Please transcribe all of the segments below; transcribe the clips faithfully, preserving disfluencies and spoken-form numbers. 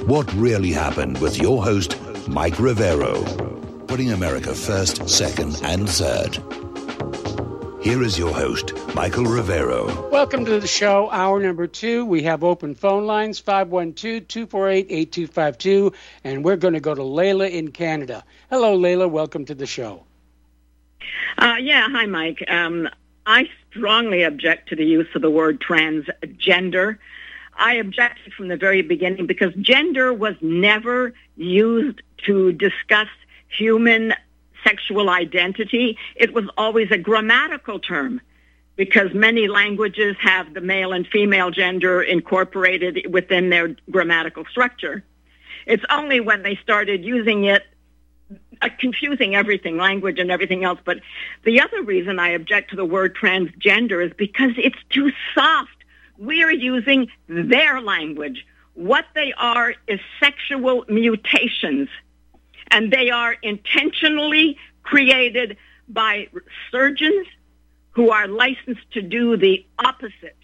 What Really Happened with your host, Mike Rivero. Putting America first, second, and third. Here is your host, Michael Rivero. Welcome to the show, hour number two. We have open phone lines, five one two, two four eight, eight two five two, and we're going to go to Layla in Canada. Hello, Layla. Welcome to the show. Uh, yeah, hi, Mike. Um, I strongly object to the use of the word transgender. I objected from the very beginning because gender was never used to discuss human sexual identity. It was always a grammatical term because many languages have the male and female gender incorporated within their grammatical structure. It's only when they started using it, uh, confusing everything, language and everything else. But the other reason I object to the word transgender is because it's too soft. We are using their language. What they are is sexual mutations, and they are intentionally created by surgeons who are licensed to do the opposite.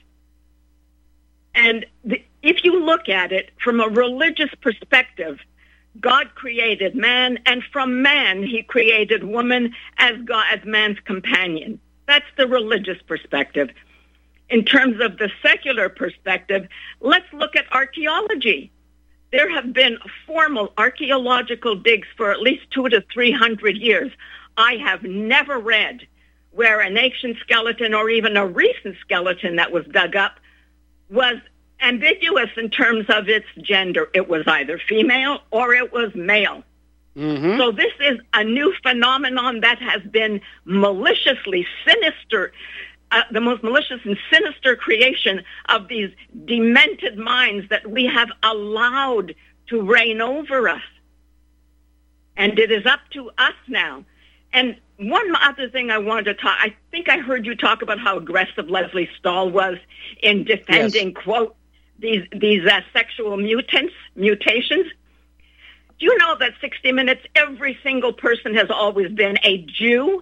And the, if you look at it from a religious perspective, God created man, and from man he created woman as God, as man's companion. That's the religious perspective. In terms of the secular perspective, let's look at archaeology. There have been formal archaeological digs for at least two to three hundred years. I have never read where an ancient skeleton or even a recent skeleton that was dug up was ambiguous in terms of its gender. It was either female or it was male. Mm-hmm. So this is a new phenomenon that has been maliciously sinister. Uh, the most malicious and sinister creation of these demented minds that we have allowed to reign over us. And it is up to us now. And one other thing I wanted to talk, I think I heard you talk about how aggressive Leslie Stahl was in defending, yes. quote, these, these uh, sexual mutants, mutations. Do you know that sixty minutes, every single person has always been a Jew?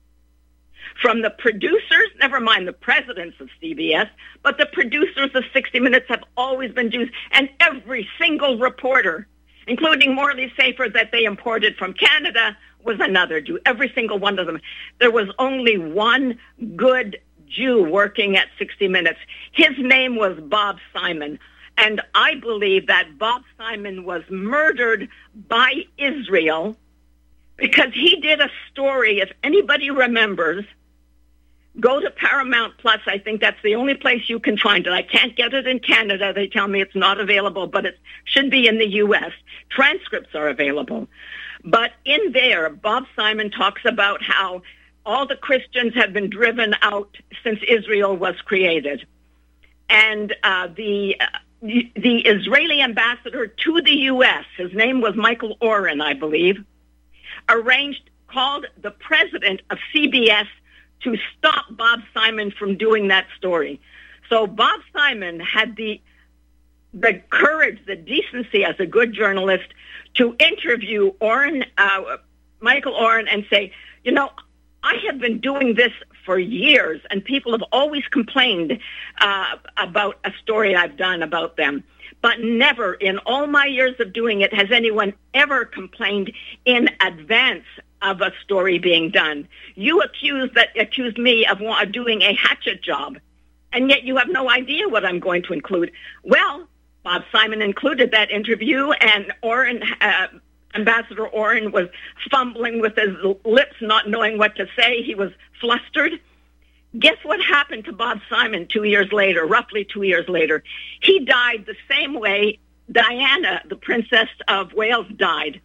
From the producers, never mind the presidents of C B S, but the producers of sixty minutes have always been Jews. And every single reporter, including Morley Safer that they imported from Canada, was another Jew. Every single one of them. There was only one good Jew working at sixty minutes. His name was Bob Simon. And I believe that Bob Simon was murdered by Israel because he did a story, if anybody remembers. Go to Paramount Plus. I think that's the only place you can find it. I can't get it in Canada. They tell me it's not available, but it should be in the U S. Transcripts are available. But in there, Bob Simon talks about how all the Christians have been driven out since Israel was created. And uh, the, uh, the the Israeli ambassador to the U S, his name was Michael Oren, I believe, arranged, called the president of C B S to stop Bob Simon from doing that story. So Bob Simon had the the courage, the decency as a good journalist to interview Oren, uh, Michael Oren and say, you know, I have been doing this for years and people have always complained uh, about a story I've done about them. But never in all my years of doing it has anyone ever complained in advance of a story being done. You accused that accused me of doing a hatchet job, and yet you have no idea what I'm going to include. Well, Bob Simon included that interview, and Oren, uh, Ambassador Oren was fumbling with his lips, not knowing what to say. He was flustered. Guess what happened to Bob Simon two years later, roughly two years later? He died the same way Diana, the Princess of Wales, died.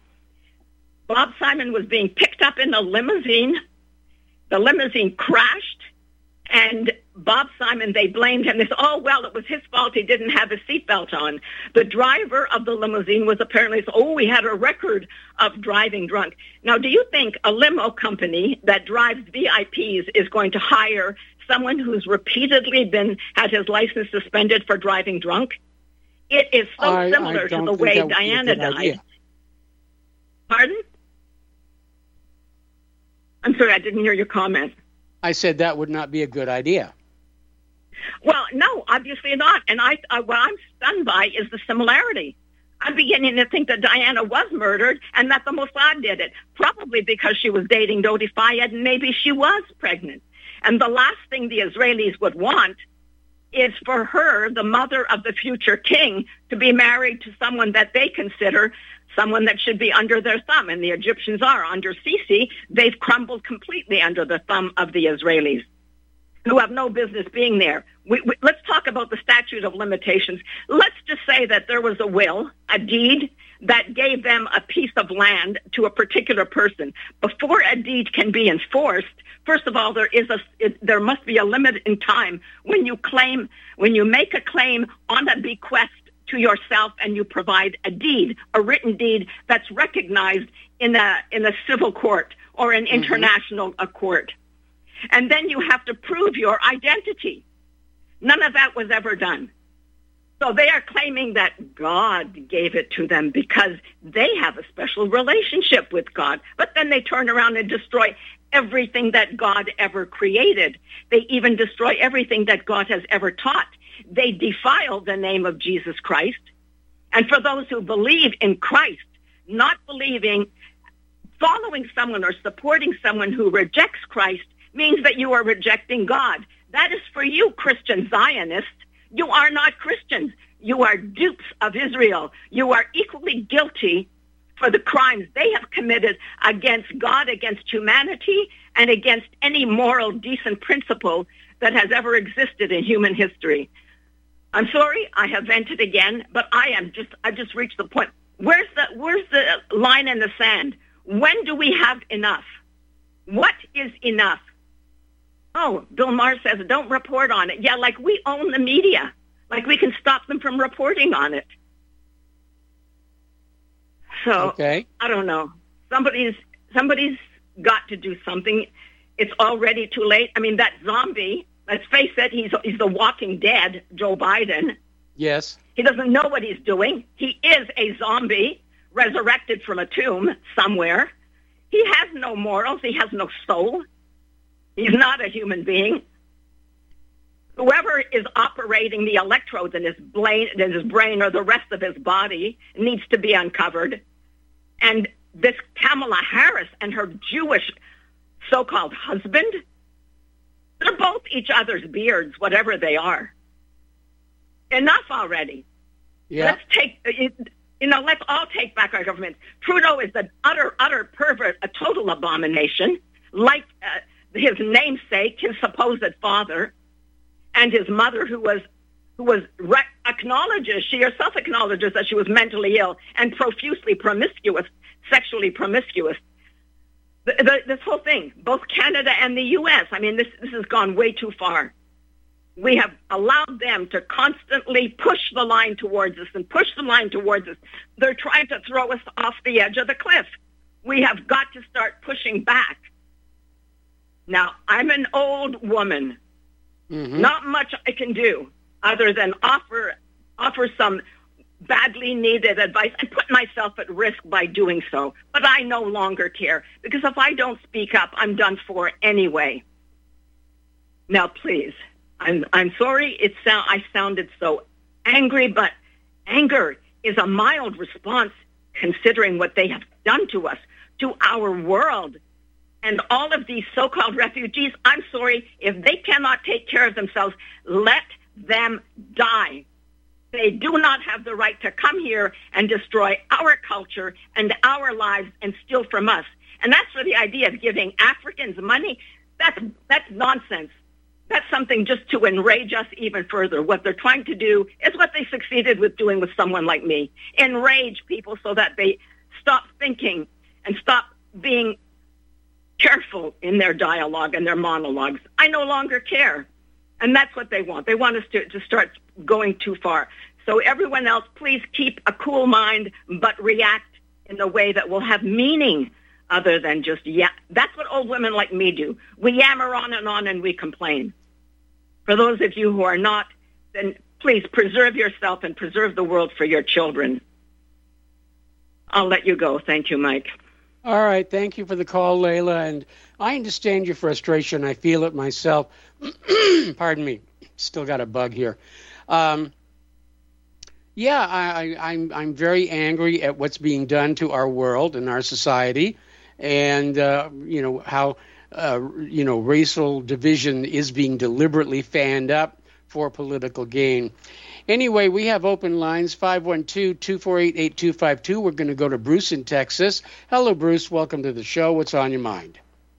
Bob Simon was being picked up in a limousine. The limousine crashed, and Bob Simon, they blamed him. They said, oh, well, it was his fault. He didn't have his seatbelt on. The driver of the limousine was apparently, oh, we had a record of driving drunk. Now, do you think a limo company that drives V I Ps is going to hire someone who's repeatedly been had his license suspended for driving drunk? It is so I, similar I to the way Diana died. Idea. Pardon? I'm sorry, I didn't hear your comment. I said that would not be a good idea. Well, no, obviously not. And I, uh, what I'm stunned by is the similarity. I'm beginning to think that Diana was murdered and that the Mossad did it, probably because she was dating Dodi Fayed and maybe she was pregnant. And the last thing the Israelis would want is for her, the mother of the future king, to be married to someone that they consider someone that should be under their thumb. And the Egyptians are. Under Sisi, they've crumbled completely under the thumb of the Israelis, who have no business being there. We, we, let's talk about the statute of limitations. Let's just say that there was a will, a deed, that gave them a piece of land to a particular person. Before a deed can be enforced, first of all, there is a it, there must be a limit in time when you claim when you make a claim on a bequest to yourself and you provide a deed, a written deed that's recognized in a in a civil court or an international mm-hmm. court. And then you have to prove your identity. None of that was ever done. So they are claiming that God gave it to them because they have a special relationship with God. But then they turn around and destroy everything that God ever created. They even destroy everything that God has ever taught. They defile the name of Jesus Christ. And for those who believe in Christ, not believing, following someone or supporting someone who rejects Christ means that you are rejecting God. That is for you, Christian Zionists. You are not Christians. You are dupes of Israel. You are equally guilty for the crimes they have committed against God, against humanity, and against any moral, decent principle that has ever existed in human history. I'm sorry, I have vented again, but I am just, I've just reached the point. Where's the, where's the line in the sand? When do we have enough? What is enough? Oh, Bill Maher says, don't report on it. Yeah, like we own the media. Like we can stop them from reporting on it. So, okay. I don't know. Somebody's somebody's got to do something. It's already too late. I mean, that zombie, let's face it, he's, he's the walking dead, Joe Biden. Yes. He doesn't know what he's doing. He is a zombie resurrected from a tomb somewhere. He has no morals. He has no soul. He's not a human being. Whoever is operating the electrodes in his brain, in his brain or the rest of his body needs to be uncovered. And this Kamala Harris and her Jewish so-called husband, they're both each other's beards, whatever they are. Enough already. Yeah. Let's take, you know, let's all take back our government. Trudeau is an utter, utter pervert, a total abomination, like uh, his namesake, his supposed father, and his mother, who was who was re- acknowledges, she herself acknowledges that she was mentally ill and profusely promiscuous, sexually promiscuous. The, the, this whole thing, both Canada and the U S, I mean, this this has gone way too far. We have allowed them to constantly push the line towards us and push the line towards us. They're trying to throw us off the edge of the cliff. We have got to start pushing back. Now, I'm an old woman. Mm-hmm. Not much I can do other than offer offer some badly needed advice and put myself at risk by doing so. But I no longer care, because if I don't speak up, I'm done for anyway. Now, please, I'm I'm sorry it sound I sounded so angry, but anger is a mild response considering what they have done to us, to our world. And all of these so-called refugees, I'm sorry, if they cannot take care of themselves, let them die. They do not have the right to come here and destroy our culture and our lives and steal from us. And that's for the idea of giving Africans money. That's, that's nonsense. That's something just to enrage us even further. What they're trying to do is what they succeeded with doing with someone like me. Enrage people so that they stop thinking and stop being careful in their dialogue and their monologues. I no longer care. And that's what they want. They want us to, to start going too far. So everyone else, please keep a cool mind, but react in a way that will have meaning other than just, yeah. That's what old women like me do. We yammer on and on and we complain. For those of you who are not, then please preserve yourself and preserve the world for your children. I'll let you go. Thank you, Mike. All right. Thank you for the call, Layla. And I understand your frustration. I feel it myself. Pardon me. Still got a bug here. Um, Yeah, I, I, I'm I'm very angry at what's being done to our world and our society, and uh, you know how uh, you know racial division is being deliberately fanned up for political gain. Anyway, we have open lines five one two, two four eight, eight two five two. We're going to go to Bruce in Texas. Hello, Bruce. Welcome to the show. What's on your mind?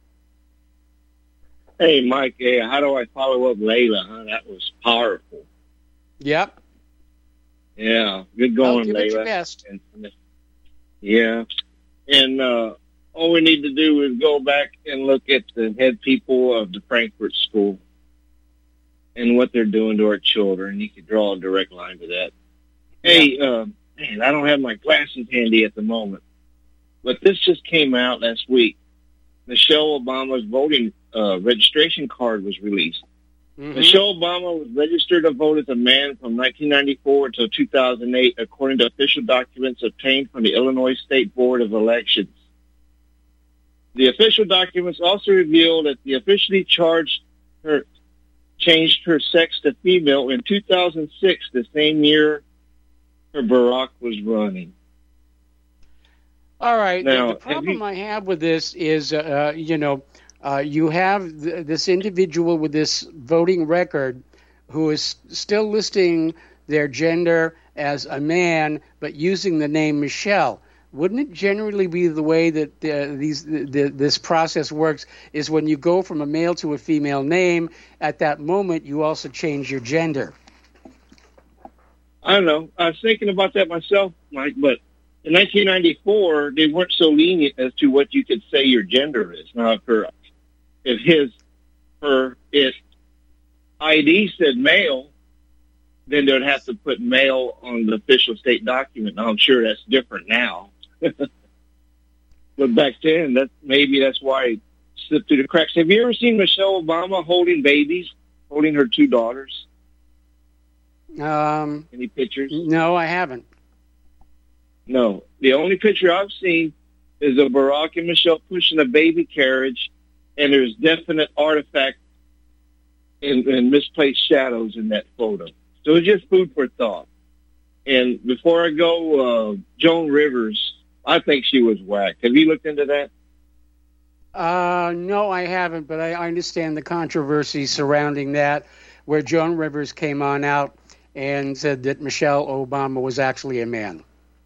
Hey, Mike. Yeah, how do I follow up Layla? Huh? That was powerful. Yep. Yeah, good going, I'll give Layla. it your best. And, yeah, and uh, all we need to do is go back and look at the head people of the Frankfurt School and what they're doing to our children. You could draw a direct line to that. Hey, Yeah. uh, man, I don't have my glasses handy at the moment, but this just came out last week. Michelle Obama's voting uh, registration card was released. Mhm. Michelle Obama was registered to vote as a man from nineteen ninety-four until two thousand eight, according to official documents obtained from the Illinois State Board of Elections. The official documents also reveal that the officially charged her changed her sex to female in two thousand six, the same year her Barack was running. All right. Now, the problem you, I have with this is, uh, you know, uh, you have th- this individual with this voting record who is still listing their gender as a man, but using the name Michelle. Wouldn't it generally be the way that uh, these the, the, this process works is when you go from a male to a female name, at that moment you also change your gender? I don't know. I was thinking about that myself, Mike, but in nineteen ninety-four, they weren't so lenient as to what you could say your gender is. Now, if her, if his, her, if I D said male, then they'd have to put male on the official state document. Now, I'm sure that's different now. But back then, that maybe that's why it slipped through the cracks. Have you ever seen Michelle Obama holding babies, holding her two daughters? Um, Any pictures? no, I haven't. No. The only picture I've seen is of Barack and Michelle pushing a baby carriage, and there's definite artifact and, and misplaced shadows in that photo. So it's just food for thought. And before I go, uh, Joan Rivers, I think she was whacked. Have you looked into that? Uh, no, I haven't, but I, I understand the controversy surrounding that, where Joan Rivers came on out and said that Michelle Obama was actually a man.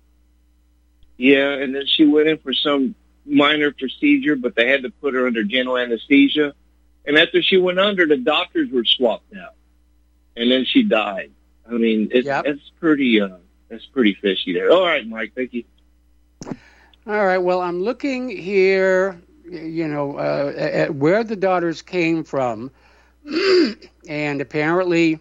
Yeah, and then she went in for some minor procedure, but they had to put her under general anesthesia. And after she went under, the doctors were swapped out, and then she died. I mean, it's Yep. it's pretty uh, that's pretty fishy there. All right, Mike, thank you. All right, well, I'm looking here, you know, uh, at where the daughters came from, and apparently,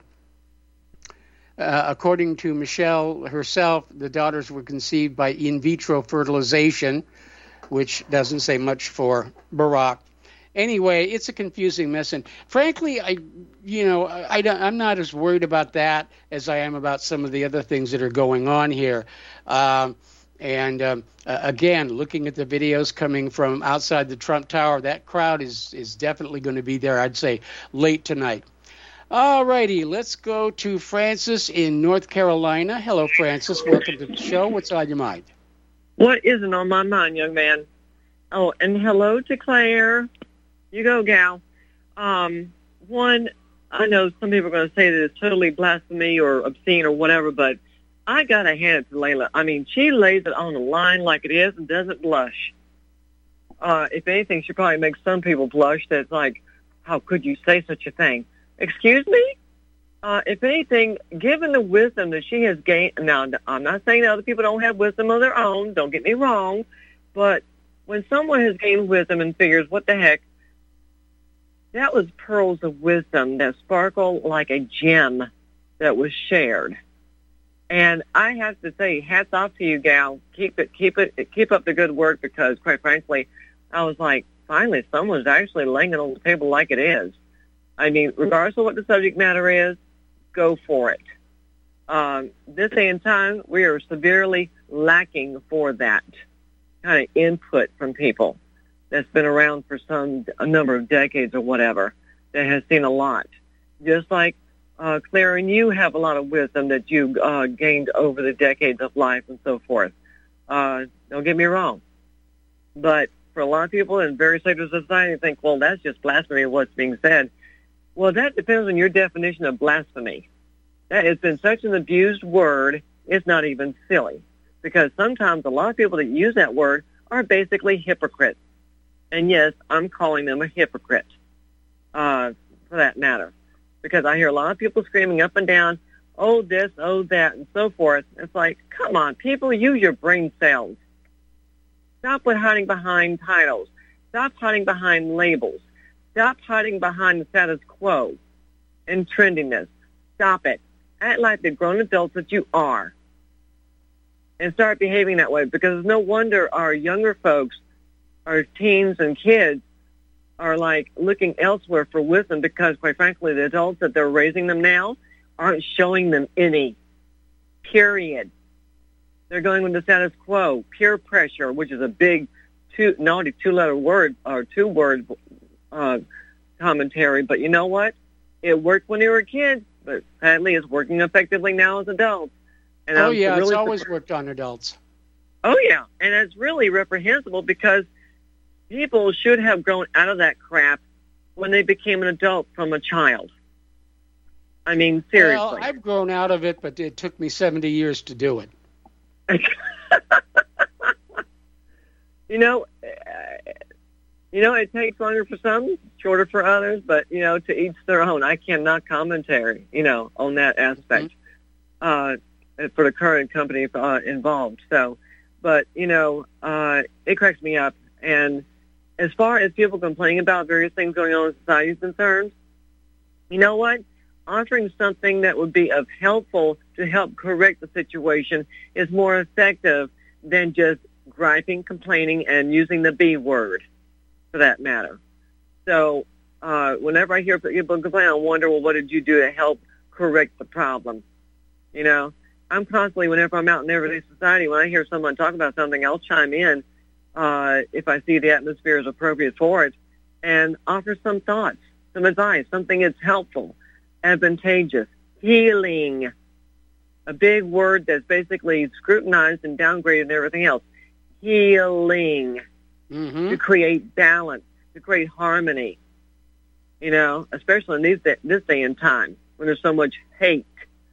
uh, according to Michelle herself, the daughters were conceived by in vitro fertilization, which doesn't say much for Barack. Anyway, it's a confusing mess, and frankly, I, you know, I, I don't, I'm not as worried about that as I am about some of the other things that are going on here. Um, and um, uh, again, looking at the videos coming from outside the Trump Tower, that crowd is is definitely going to be there. I'd say late tonight. All righty, let's go to Francis in North Carolina. Hello, Francis. Welcome to the show. What's on your mind? What isn't on my mind, young man? Oh, and hello to Claire. You go, gal. Um, one, I know some people are going to say that it's totally blasphemy or obscene or whatever, but I got to hand it to Layla. I mean, she lays it on the line like it is and doesn't blush. Uh, if anything, she probably makes some people blush. That's like, how could you say such a thing? Excuse me? Uh, if anything, given the wisdom that she has gained, now I'm not saying that other people don't have wisdom of their own, don't get me wrong, but when someone has gained wisdom and figures, what the heck, that was pearls of wisdom that sparkle like a gem that was shared. And I have to say, hats off to you, gal. Keep it, keep it, keep up the good work, because quite frankly, I was like, finally, someone's actually laying it on the table like it is. I mean, regardless of what the subject matter is, go for it. Um, this day and time, we are severely lacking for that kind of input from people that's been around for some a number of decades or whatever, that has seen a lot. Just like uh, Claire, and you have a lot of wisdom that you uh, gained over the decades of life and so forth. Uh, don't get me wrong. But for a lot of people in various sectors of society, think, well, that's just blasphemy, what's being said. Well, that depends on your definition of blasphemy. That has been such an abused word, it's not even silly. Because sometimes a lot of people that use that word are basically hypocrites. And yes, I'm calling them a hypocrite, uh, for that matter. Because I hear a lot of people screaming up and down, oh this, oh that, and so forth. It's like, come on, people, use your brain cells. Stop with hiding behind titles. Stop hiding behind labels. Stop hiding behind the status quo and trendiness. Stop it. Act like the grown adults that you are. And start behaving that way, because no wonder our younger folks, our teens and kids, are like looking elsewhere for wisdom, because quite frankly the adults that they're raising them now aren't showing them any. Period. They're going with the status quo, peer pressure, which is a big two naughty two-letter word or two-word uh, commentary. But you know what? It worked when they were kids, but sadly it's working effectively now as adults. And oh, I'm yeah, really it's always surprised. worked on adults. Oh, yeah, and it's really reprehensible, because people should have grown out of that crap when they became an adult from a child. I mean, seriously. Well, I've grown out of it, but it took me seventy years to do it. you know, uh, you know, it takes longer for some, shorter for others, but, you know, to each their own. I cannot commentary, you know, on that aspect mm-hmm. uh, for the current company uh, involved. So, but, you know, uh, it cracks me up. And as far as people complaining about various things going on in society is concerned, you know what? Offering something that would be of helpful to help correct the situation is more effective than just griping, complaining, and using the B word, for that matter. So uh, whenever I hear people complain, I wonder, well, what did you do to help correct the problem? You know, I'm constantly, whenever I'm out in everyday society, when I hear someone talk about something, I'll chime in uh, if I see the atmosphere is appropriate for it, and offer some thoughts, some advice, something that's helpful, advantageous, healing, a big word that's basically scrutinized and downgraded and everything else. Healing, mm-hmm. to create balance, to create harmony, you know, especially in these day, this day and time when there's so much hate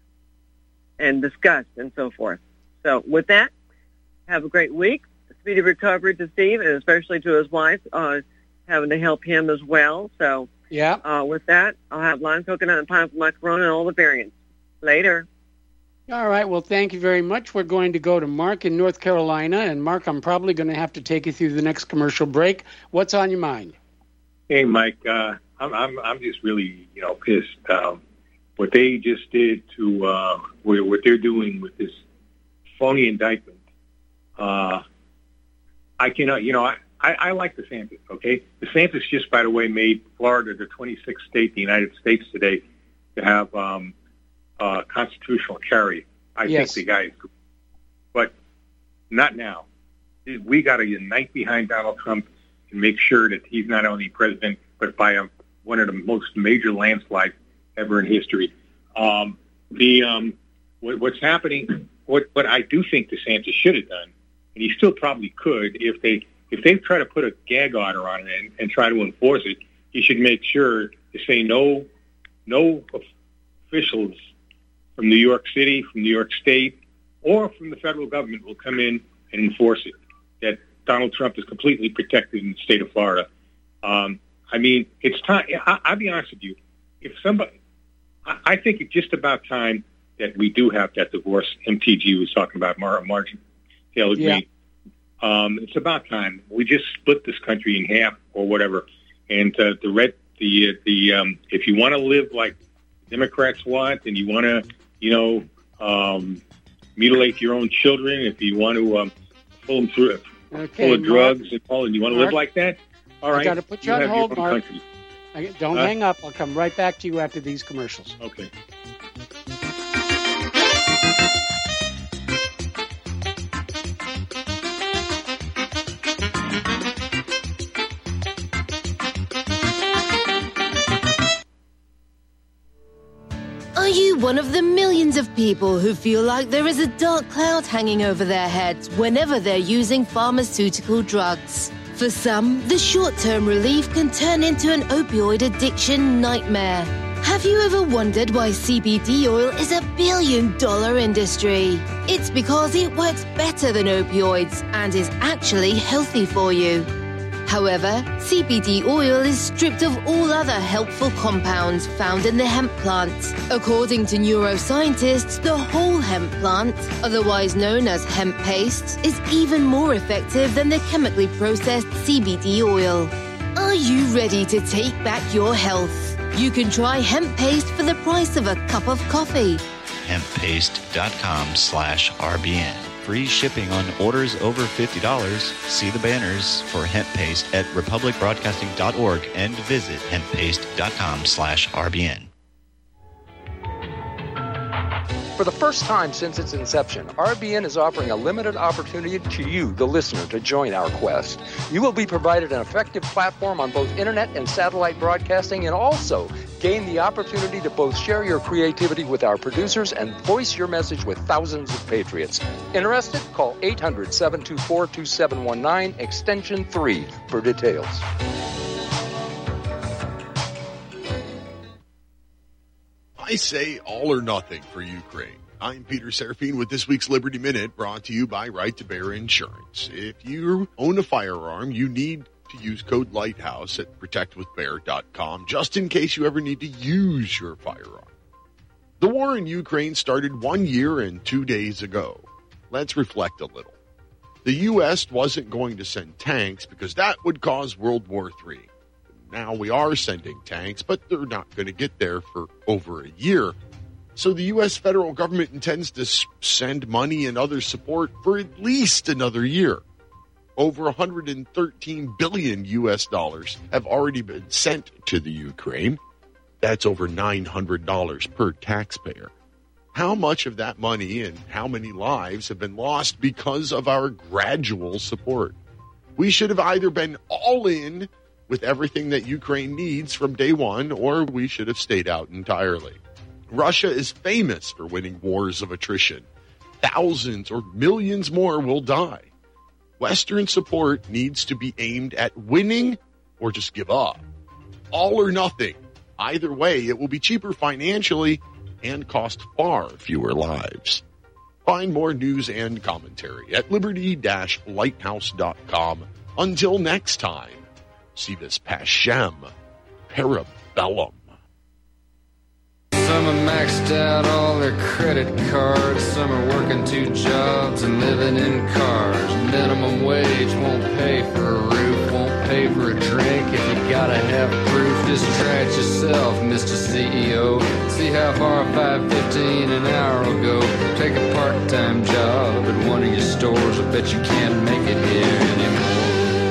and disgust and so forth. So with that, have a great week. A speedy recovery to Steve, and especially to his wife, uh, having to help him as well. So yeah. Uh, with that, I'll have lime coconut and pineapple macaroni and all the variants. Later. All right. Well, thank you very much. We're going to go to Mark in North Carolina. And, Mark, I'm probably going to have to take you through the next commercial break. What's on your mind? Hey, Mike. Uh, I'm, I'm I'm just really, you know, pissed. Um, what they just did to uh, what, what they're doing with this phony indictment. Uh, I cannot, you know, I, I, I like DeSantis, okay? DeSantis just, by the way, made Florida the twenty-sixth state in the United States today to have um, uh, constitutional carry. I yes. think the guy is good. But not now. We got to unite behind Donald Trump and make sure that he's not only president, but by a, one of the most major landslides ever in history. Um, the um, what, what's happening, what, what I do think DeSantis should have done, and he still probably could, if they if they try to put a gag order on it and, and try to enforce it, he should make sure to say no, no officials from New York City, from New York State, or from the federal government will come in and enforce it, that Donald Trump is completely protected in the state of Florida. Um, I mean, it's time. I, I'll be honest with you. If somebody, I, I think it's just about time that we do have that divorce M T G was talking about, Mar- Martin Taylor Greene. Yeah. Um, it's about time. We just split this country in half or whatever. And uh, the red, the the um, if you want to live like Democrats want, and you want to, you know, um, mutilate your own children, if you want to um, pull them through, okay, full of Mark, drugs and all, and you want to Mark, live like that, all right. I got to put you, you on hold, Mark. I, don't huh? hang up. I'll come right back to you after these commercials. Okay. you one of the millions of people who feel like there is a dark cloud hanging over their heads whenever they're using pharmaceutical drugs? For some, the short-term relief can turn into an opioid addiction nightmare. Have you ever wondered why C B D oil is a billion-dollar industry? It's because it works better than opioids and is actually healthy for you. However, C B D oil is stripped of all other helpful compounds found in the hemp plant. According to neuroscientists, the whole hemp plant, otherwise known as hemp paste, is even more effective than the chemically processed C B D oil. Are you ready to take back your health? You can try hemp paste for the price of a cup of coffee. hemppaste.com slash RBN. Free shipping on orders over fifty dollars. See the banners for hemp paste at republic broadcasting dot org and visit hemppaste.com slash RBN. For the first time since its inception, R B N is offering a limited opportunity to you, the listener, to join our quest. You will be provided an effective platform on both internet and satellite broadcasting, and also gain the opportunity to both share your creativity with our producers and voice your message with thousands of patriots. Interested? Call eight hundred, seven two four, two seven one nine, extension three for details. I say all or nothing for Ukraine. I'm Peter Serafine with this week's Liberty Minute, brought to you by Right to Bear Insurance. If you own a firearm, you need to use code Lighthouse at protect with bear dot com just in case you ever need to use your firearm. The war in Ukraine started one year and two days ago. Let's reflect a little. The U S wasn't going to send tanks because that would cause World War Three. Now we are sending tanks, but they're not going to get there for over a year. So the U S federal government intends to send money and other support for at least another year. Over one hundred thirteen billion U S dollars have already been sent to the Ukraine. That's over nine hundred dollars per taxpayer. How much of that money and how many lives have been lost because of our gradual support? We should have either been all in with everything that Ukraine needs from day one, or we should have stayed out entirely. Russia is famous for winning wars of attrition. Thousands or millions more will die. Western support needs to be aimed at winning or just give up. All or nothing. Either way, it will be cheaper financially and cost far fewer lives. Find more news and commentary at liberty dash lighthouse dot com. Until next time, see this Pashem Parabellum. Some are maxed out all their credit cards. Some are working two jobs and living in cars. Minimum wage won't pay for a roof, won't pay for a drink. If you gotta have proof, just try it yourself, Mister C E O. See how far five fifteen an hour will go. Take a part-time job at one of your stores. I bet you can't make it here anymore.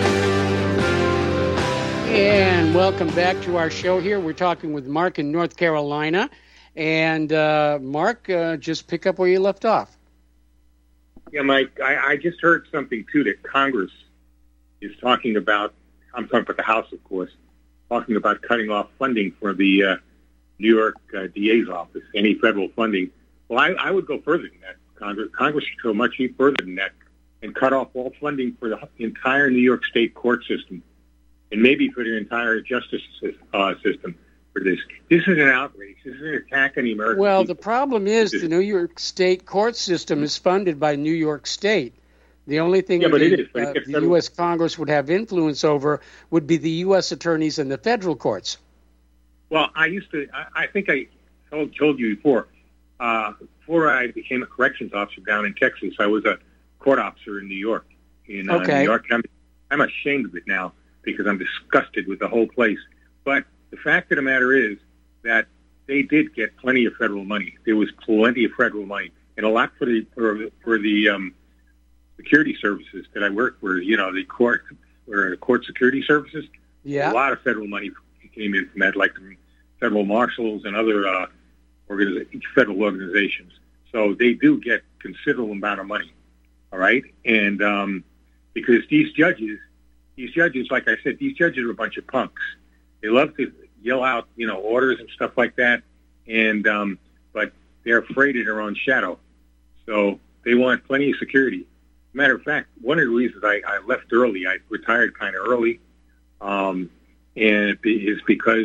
And welcome back to our show here. We're talking with Mark in North Carolina. And uh, Mark, uh, just pick up where you left off. Yeah, Mike, I, I just heard something, too, that Congress is talking about. I'm talking about the House, of course, talking about cutting off funding for the uh, New York uh, D A's office, any federal funding. Well, I, I would go further than that. Congress, Congress should go much further than that and cut off all funding for the entire New York State court system, and maybe for the entire justice uh, system for this. This is an outrage. This is an attack on the American Well, people. the problem is the New York State court system is funded by New York State. The only thing Yeah, but the, it is, but it uh, gets the federal- U S Congress would have influence over would be the U S attorneys and the federal courts. Well, I used to, I, I think I told, told you before, uh, before I became a corrections officer down in Texas, I was a court officer in New York. In uh, Okay. New York. I'm, I'm ashamed of it now because I'm disgusted with the whole place. But the fact of the matter is that they did get plenty of federal money. There was plenty of federal money, and a lot for the for, for the um, security services that I worked for. You know, the court or court security services. Yeah. A lot of federal money came in from that, like the federal marshals and other uh, organiz- federal organizations. So they do get considerable amount of money. All right, and um, because these judges, these judges, like I said, these judges are a bunch of punks. They love to yell out, you know, orders and stuff like that. And um, but they're afraid of their own shadow. So they want plenty of security. Matter of fact, one of the reasons I, I left early, I retired kind of early, um, and it is because,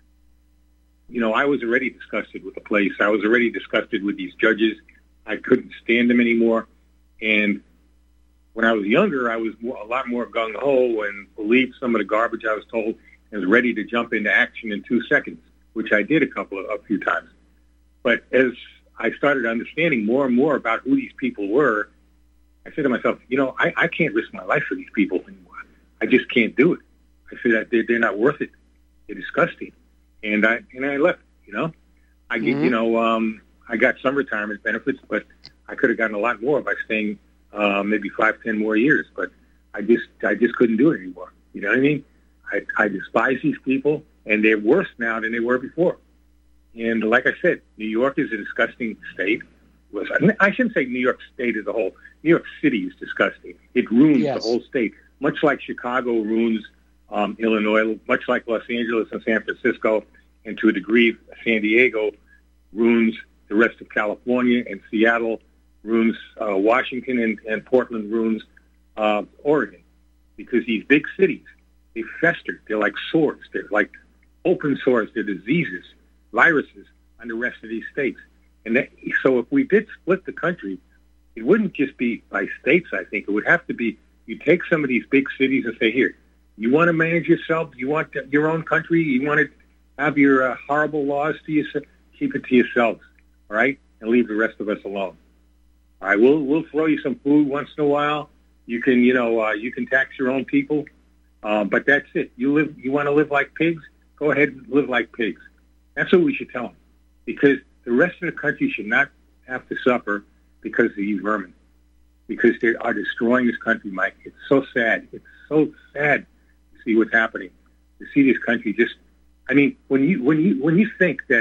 you know, I was already disgusted with the place. I was already disgusted with these judges. I couldn't stand them anymore. And when I was younger, I was more, a lot more gung-ho and believed some of the garbage I was told and was ready to jump into action in two seconds, which I did a couple of, a few times. But as I started understanding more and more about who these people were, I said to myself, you know, I, I can't risk my life for these people anymore. I just can't do it. I said that they're, they're not worth it. They're disgusting. And I and I left, you know. I get, mm-hmm. you know, um, I got some retirement benefits, but I could have gotten a lot more by staying uh, maybe five, ten more years. But I just I just couldn't do it anymore. You know what I mean? I, I despise these people, and they're worse now than they were before. And like I said, New York is a disgusting state. Was I shouldn't say New York State as a whole. New York City is disgusting. It ruins yes. the whole state, much like Chicago ruins um, Illinois, much like Los Angeles and San Francisco, and to a degree, San Diego ruins the rest of California, and Seattle ruins uh, Washington, and, and Portland ruins uh, Oregon, because these big cities, they fester. They're like sores. They're like open sores. They're diseases, viruses on the rest of these states. And that, so if we did split the country, it wouldn't just be by states, I think. It would have to be, you take some of these big cities and say, here, you want to manage yourself? You want your own country? You want to have your uh, horrible laws to yourself? Keep it to yourselves, all right? And leave the rest of us alone. All right, we'll we'll throw you some food once in a while. You can, you know, uh, you can tax your own people, uh, but that's it. You live, you want to live like pigs? Go ahead and live like pigs. That's what we should tell them, because the rest of the country should not have to suffer because of these vermin, because they are destroying this country, Mike. It's so sad. It's so sad to see what's happening. To see this country just, I mean, when you when you when you think that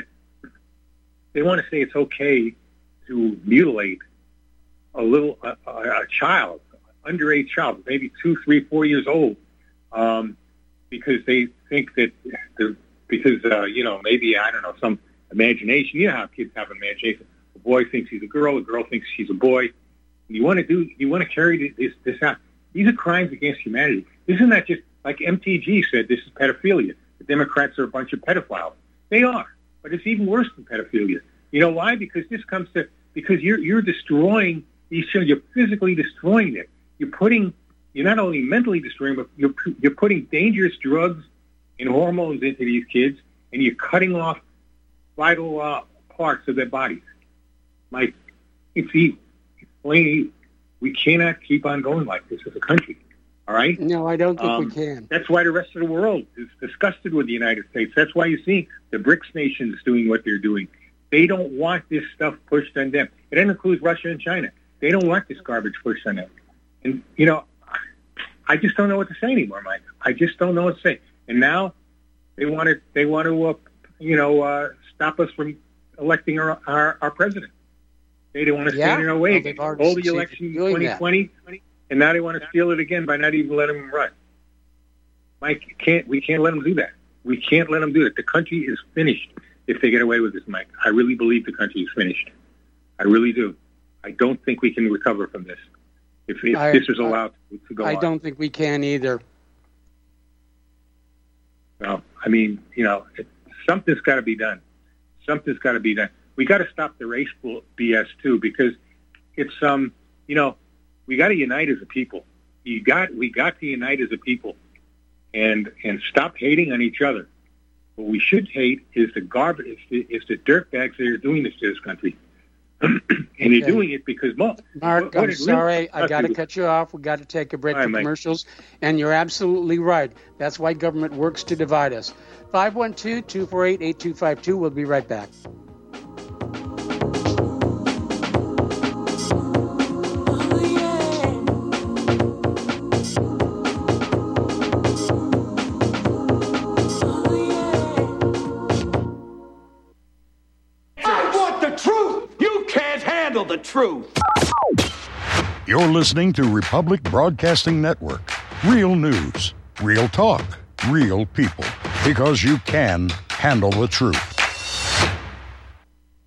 they want to say it's okay to mutilate a little a, a, a child, underage child, maybe two, three, four years old, um, because they think that the because uh, you know, maybe I don't know, some imagination. You know how kids have imagination. A boy thinks he's a girl. A girl thinks she's a boy. You want to do. You want to carry this this out. These are crimes against humanity. Isn't that just like M T G said? This is pedophilia. The Democrats are a bunch of pedophiles. They are, but it's even worse than pedophilia. You know why? Because this comes to because you're you're destroying these children. You're physically destroying them. You're putting. You're not only mentally destroying, but you're you're putting dangerous drugs and hormones into these kids, and you're cutting off vital uh, parts of their bodies. Like, it's evil. It's plain evil. We cannot keep on going like this as a country. All right? No, I don't think um, we can. That's why the rest of the world is disgusted with the United States. That's why you see the BRICS nations doing what they're doing. They don't want this stuff pushed on them. It includes Russia and China. They don't want this garbage pushed on them. And, you know, I just don't know what to say anymore, Mike. I just don't know what to say. And now they want to, they want to, uh, you know, uh, stop us from electing our, our, our president. They don't want to stand yeah. in our way. They stole the election in twenty twenty, that. And now they want to steal it again by not even letting them run. Mike, can't we can't let them do that. We can't let them do it. The country is finished if they get away with this, Mike. I really believe the country is finished. I really do. I don't think we can recover from this if, if I, this is allowed I, to go I on. don't think we can either. Well, I mean, you know, it, something's got to be done. Something's got to be done. We got to stop the race B S too, because it's um, you know, we got to unite as a people. You got, we got to unite as a people, and and stop hating on each other. What we should hate is the garbage, is the, is the dirtbags that are doing this to this country, and okay. they're doing it because well, Mark, I'm sorry, I got to cut you off. We got to take a break for commercials, and you're absolutely right. That's why government works to divide us. five one two, two four eight, eight two five two. We'll be right back. The truth. You're listening to Republic Broadcasting Network. Real news, real talk, real people. Because you can handle the truth.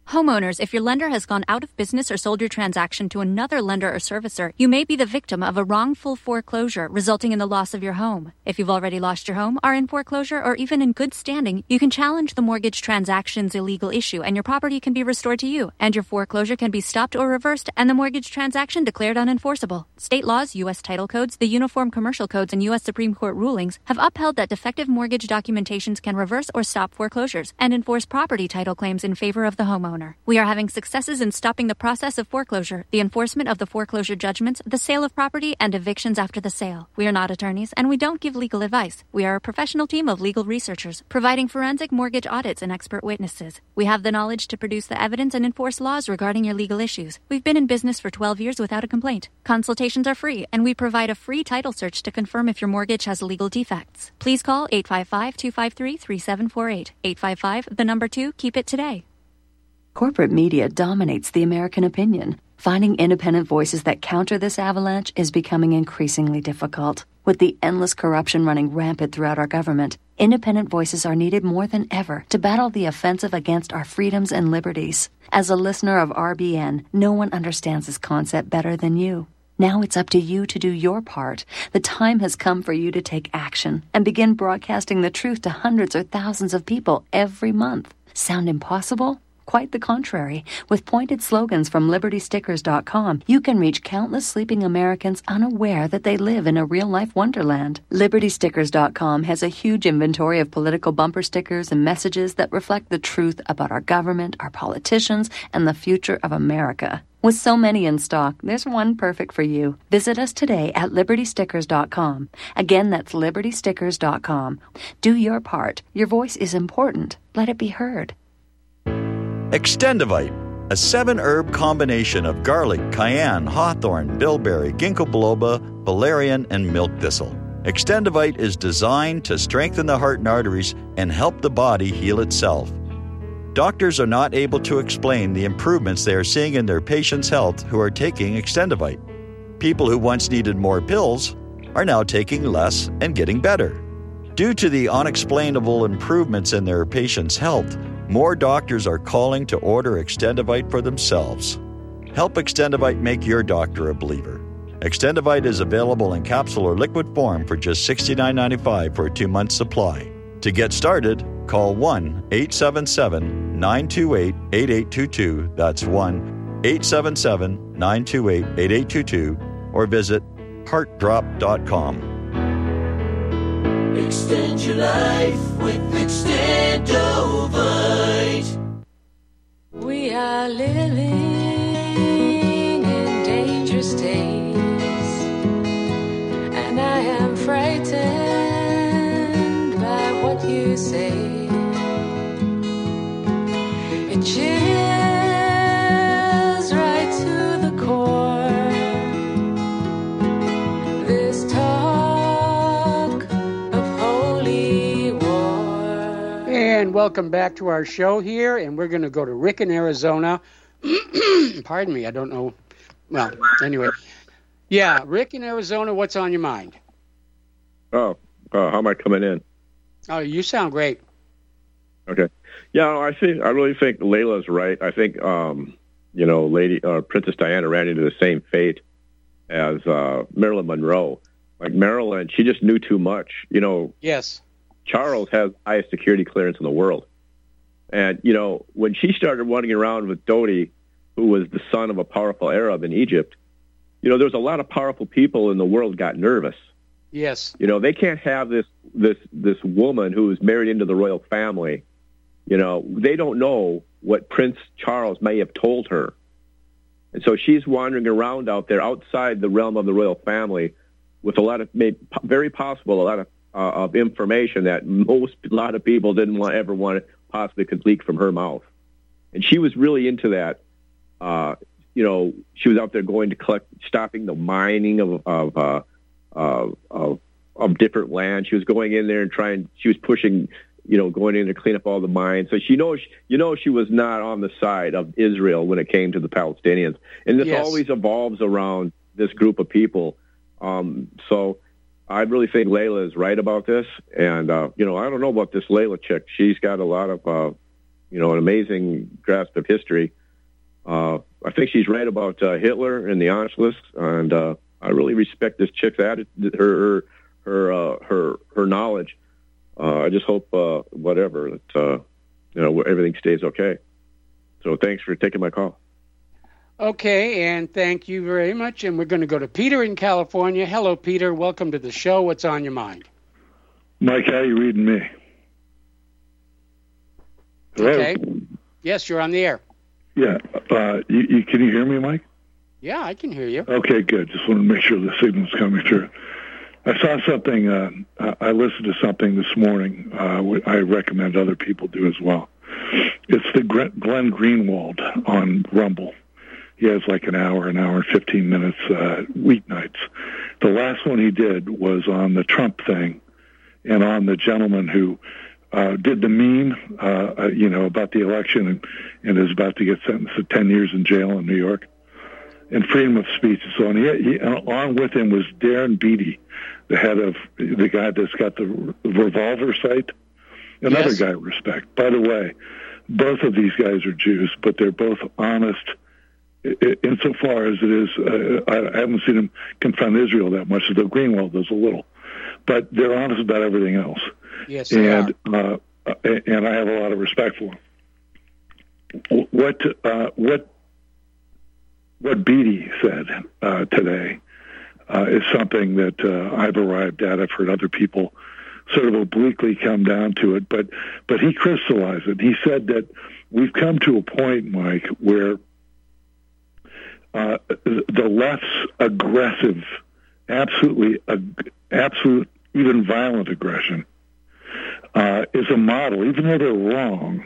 Homeowners, if your lender has gone out of business or sold your transaction to another lender or servicer, you may be the victim of a wrongful foreclosure, resulting in the loss of your home. If you've already lost your home, are in foreclosure, or even in good standing, you can challenge the mortgage transaction's illegal issue, and your property can be restored to you, and your foreclosure can be stopped or reversed, and the mortgage transaction declared unenforceable. State laws, U S title codes, the Uniform Commercial Codes, and U S Supreme Court rulings have upheld that defective mortgage documentations can reverse or stop foreclosures and enforce property title claims in favor of the homeowner. We are having successes in stopping the process of foreclosure, the enforcement of the foreclosure judgments, the sale of property, and evictions after the sale. We are not attorneys, and we don't give legal advice. We are a professional team of legal researchers, providing forensic mortgage audits and expert witnesses. We have the knowledge to produce the evidence and enforce laws regarding your legal issues. We've been in business for twelve years without a complaint. Consultations are free, and we provide a free title search to confirm if your mortgage has legal defects. Please call eight five five, two five three, three seven four eight. eight five five, the number two, keep it today. Corporate media dominates the American opinion. Finding independent voices that counter this avalanche is becoming increasingly difficult. With the endless corruption running rampant throughout our government, independent voices are needed more than ever to battle the offensive against our freedoms and liberties. As a listener of R B N, no one understands this concept better than you. Now it's up to you to do your part. The time has come for you to take action and begin broadcasting the truth to hundreds or thousands of people every month. Sound impossible? Quite the contrary. With pointed slogans from Liberty Stickers dot com, you can reach countless sleeping Americans unaware that they live in a real-life wonderland. Liberty Stickers dot com has a huge inventory of political bumper stickers and messages that reflect the truth about our government, our politicians, and the future of America. With so many in stock, there's one perfect for you. Visit us today at Liberty Stickers dot com. Again, that's Liberty Stickers dot com. Do your part. Your voice is important. Let it be heard. Extendivite, a seven-herb combination of garlic, cayenne, hawthorn, bilberry, ginkgo biloba, valerian, and milk thistle. Extendivite is designed to strengthen the heart and arteries and help the body heal itself. Doctors are not able to explain the improvements they are seeing in their patients' health who are taking Extendivite. People who once needed more pills are now taking less and getting better. Due to the unexplainable improvements in their patients' health, more doctors are calling to order Extendivite for themselves. Help Extendivite make your doctor a believer. Extendivite is available in capsule or liquid form for just sixty-nine ninety-five for a two-month supply. To get started, call one eight seven seven, nine two eight, eight eight two two. That's one eight seven seven, nine two eight, eight eight two two, or visit heart drop dot com. Extend your life with Extendovite. We are living in dangerous days, and I am frightened by what you say. It chills right to the core. This talk of holy war. And welcome back to our show here, and we're going to go to Rick in Arizona. Pardon me, I don't know. Well, anyway. Yeah, Rick in Arizona, what's on your mind? Oh, uh, how am I coming in? Oh, you sound great. Okay. Yeah, I think I really think Layla's right. I think um, you know, Lady uh, Princess Diana ran into the same fate as uh, Marilyn Monroe. Like Marilyn, she just knew too much. You know. Yes. Charles has the highest security clearance in the world, and you know when she started running around with Dodi, who was the son of a powerful Arab in Egypt, you know there was a lot of powerful people in the world got nervous. Yes. You know they can't have this this this woman who is married into the royal family. You know, they don't know what Prince Charles may have told her. And so she's wandering around out there outside the realm of the royal family with a lot of, maybe, very possible, a lot of, uh, of information that most, a lot of people didn't want, ever want to possibly could leak from her mouth. And she was really into that. Uh, you know, she was out there going to collect, stopping the mining of, of, uh, uh, of, of different land. She was going in there and trying, she was pushing, you know, going in to clean up all the mines. So she knows, you know, she was not on the side of Israel when it came to the Palestinians. And this Yes. always evolves around this group of people. Um, so I really think Layla is right about this. And, uh, you know, I don't know about this Layla chick. She's got a lot of, uh, you know, an amazing grasp of history. Uh, I think she's right about uh, Hitler and the Anschluss, and uh, I really respect this chick's attitude, her her uh, her her knowledge. Uh, I just hope, uh, whatever, that uh, you know, everything stays okay. So thanks for taking my call. Okay, and thank you very much. And we're going to go to Peter in California. Hello, Peter. Welcome to the show. What's on your mind? Mike, how you reading me? Hello? Okay. Yes, you're on the air. Yeah. Uh, you, you, can you hear me, Mike? Yeah, I can hear you. Okay, good. Just want to make sure the signal's coming through. I saw something, uh, I listened to something this morning. Uh, I recommend other people do as well. It's the Glenn Greenwald on Rumble. He has like an hour, an hour and fifteen minutes uh, weeknights. The last one he did was on the Trump thing and on the gentleman who uh, did the meme, uh, you know, about the election and, and is about to get sentenced to ten years in jail in New York. And freedom of speech and so on. He, he, on with him was Darren Beattie, the head of the guy that's got the Revolver site. Another Yes. guy I respect. By the way, both of these guys are Jews, but they're both honest insofar as it is. Uh, I, I haven't seen them confront Israel that much, though Greenwald does a little. But they're honest about everything else. Yes, they and, uh, and I have a lot of respect for them. What, uh, what, What Beattie said uh, today uh, is something that uh, I've arrived at. I've heard other people sort of obliquely come down to it, but but he crystallized it. He said that we've come to a point, Mike, where uh, the left's aggressive, absolutely, ag- absolute, even violent aggression uh, is a model. Even though they're wrong,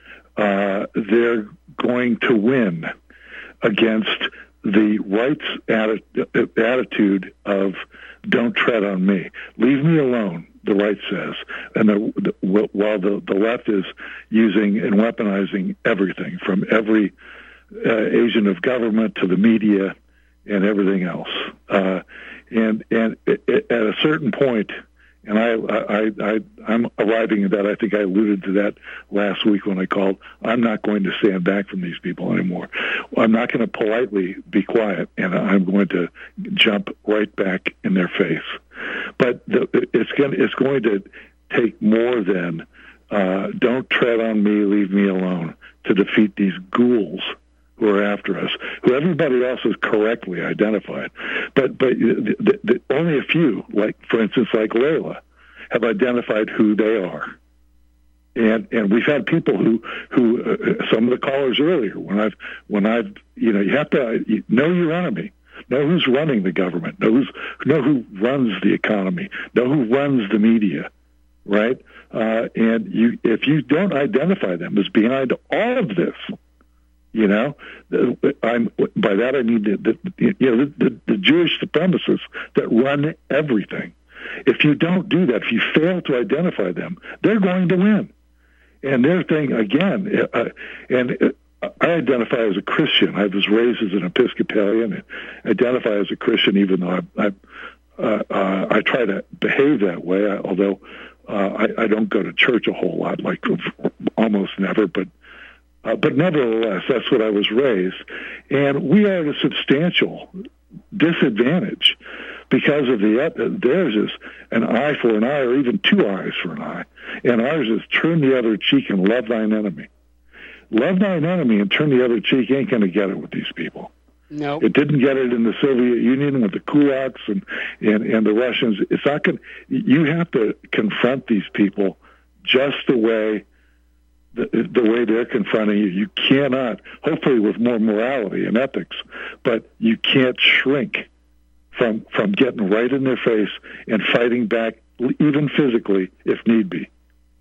uh, they're going to win against the right's atti- attitude of "don't tread on me, leave me alone," the right says, and the, the, while the, the left is using and weaponizing everything from every uh, agent of government to the media and everything else, uh, and and at a certain point. And I, I, I, I'm arriving at that. I think I alluded to that last week when I called. I'm not going to stand back from these people anymore. I'm not going to politely be quiet, and I'm going to jump right back in their face. But the, it's going, it's going to take more than uh, "don't tread on me, leave me alone" to defeat these ghouls who are after us, who everybody else has correctly identified. But but the, the, the, only a few, like, for instance, like Layla, have identified who they are. And and we've had people who, who uh, some of the callers earlier, when I've, when I've, you know, you have to you know your enemy. Know who's running the government. Know, who's, know who runs the economy. Know who runs the media, right? Uh, and you, if you don't identify them as behind all of this, you know, I'm by that I mean the, the you know the, the, the Jewish supremacists that run everything. If you don't do that, if you fail to identify them, they're going to win. And their thing again, uh, and I identify as a Christian. I was raised as an Episcopalian, and identify as a Christian, even though I I, uh, uh, I try to behave that way. Although uh, I, I don't go to church a whole lot, like almost never, but. Uh, but nevertheless, that's what I was raised. And we are at a substantial disadvantage because of the, uh, theirs is an eye for an eye or even two eyes for an eye. And ours is turn the other cheek and love thine enemy. Love thine enemy and turn the other cheek ain't going to get it with these people. No. It didn't get it in the Soviet Union with the kulaks and, and, and the Russians. It's not going you have to confront these people just the way The, the way they're confronting you. You cannot, hopefully with more morality and ethics, but you can't shrink from from getting right in their face and fighting back, even physically, if need be.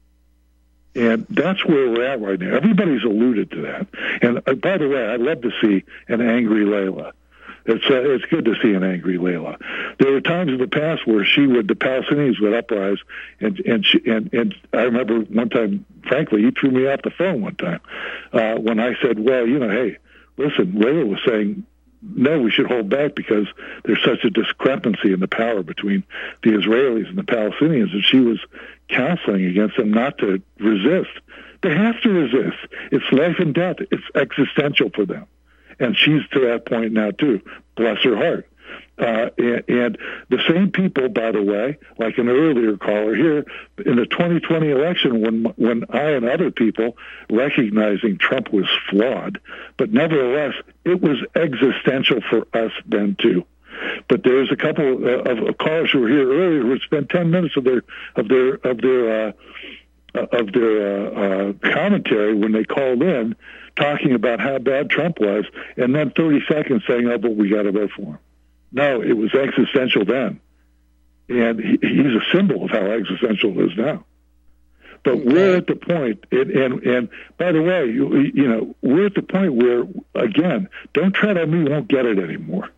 And that's where we're at right now. Everybody's alluded to that. And uh, by the way, I'd love to see an angry Layla. It's uh, it's good to see an angry Layla. There were times in the past where she would, the Palestinians would uprise, and and she, and and I remember one time, frankly, he threw me off the phone one time uh, when I said, well, you know, hey, listen, Layla was saying no, we should hold back because there's such a discrepancy in the power between the Israelis and the Palestinians, and she was counseling against them not to resist. They have to resist. It's life and death. It's existential for them. And she's to that point now, too. Bless her heart. Uh, and, and the same people, by the way, like an earlier caller here, in the twenty twenty election, when when I and other people, recognizing Trump was flawed, but nevertheless, it was existential for us then, too. But there's a couple of, of callers who were here earlier who spent ten minutes of their of their of their uh, of their uh, uh, commentary when they called in, talking about how bad Trump was, and then thirty seconds saying, "Oh, but we got to vote for him." No, it was existential then, and he, he's a symbol of how existential it is now. But okay. we're at the point, and, and and by the way, you, you know, we're at the point where, again, don't tread on me, won't get it anymore.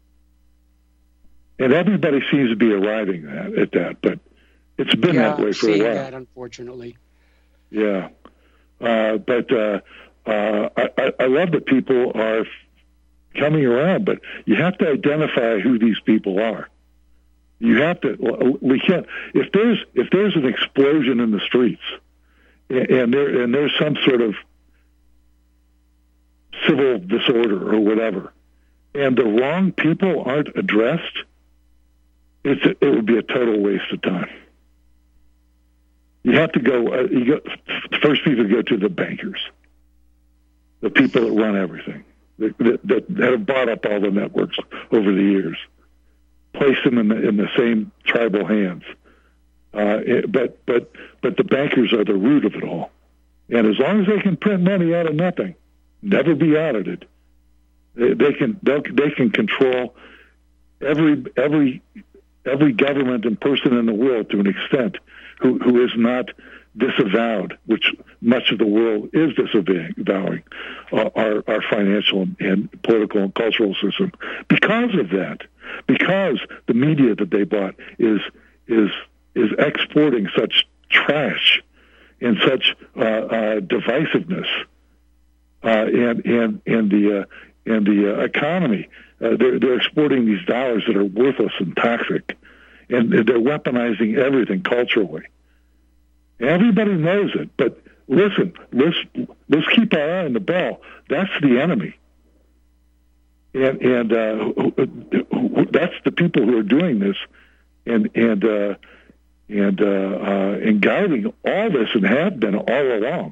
And everybody seems to be arriving at, at that, but it's been yeah, that way for a while. That, unfortunately. Yeah, uh, but uh, uh, I, I love that people are coming around, but you have to identify who these people are. You have to. We can't. If there's if there's an explosion in the streets, and there and there's some sort of civil disorder or whatever, and the wrong people aren't addressed, it's a, it would be a total waste of time. You have to go. Uh, you go. First, people go to the bankers, the people that run everything. That, that, that have bought up all the networks over the years, place them in the in the same tribal hands. Uh, it, but but but the bankers are the root of it all, and as long as they can print money out of nothing, never be audited, they, they can they can control every every every government and person in the world to an extent who who is not disavowed, which much of the world is disavowing uh, our, our financial and political and cultural system because of that, because the media that they bought is is is exporting such trash and such uh, uh, divisiveness, uh, and and and the uh, and the uh, economy. Uh, they're they're exporting these dollars that are worthless and toxic, and they're weaponizing everything culturally. Everybody knows it, but listen, let's let's keep our eye on the ball. That's the enemy, and and uh, that's the people who are doing this, and and uh, and uh, uh, and guiding all this, and have been all along.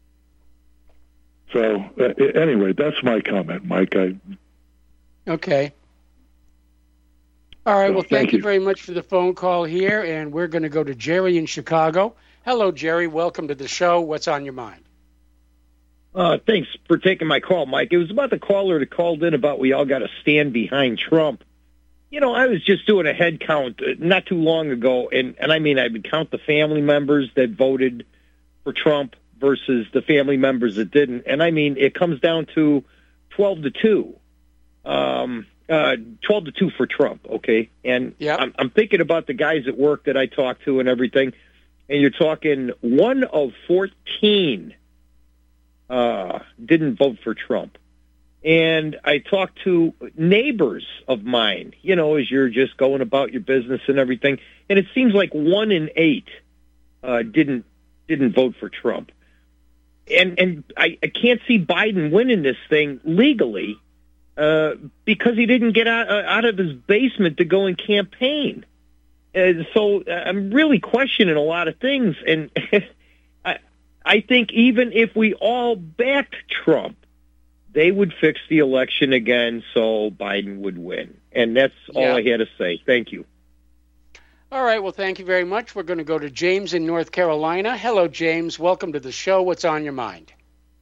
So uh, anyway, that's my comment, Mike. I, okay. All right. So, well, thank, thank you you very much for the phone call here, and we're going to go to Jerry in Chicago. Hello, Jerry. Welcome to the show. What's on your mind? Uh, thanks for taking my call, Mike. It was about the caller that called in about we all got to stand behind Trump. You know, I was just doing a head count not too long ago, and, and I mean, I would count the family members that voted for Trump versus the family members that didn't. And I mean, it comes down to twelve to two. Um, uh, twelve to two for Trump, okay? And yep. I'm, I'm thinking about the guys at work that I talk to and everything. And you're talking one of fourteen uh, didn't vote for Trump. And I talked to neighbors of mine, you know, as you're just going about your business and everything. And it seems like one in eight uh, didn't didn't vote for Trump. And and I, I can't see Biden winning this thing legally uh, because he didn't get out, uh, out of his basement to go and campaign. Uh, so uh, I'm really questioning a lot of things, and I, I think even if we all backed Trump, they would fix the election again so Biden would win. And that's all yeah. I had to say. Thank you. All right. Well, thank you very much. We're going to go to James in North Carolina. Hello, James. Welcome to the show. What's on your mind?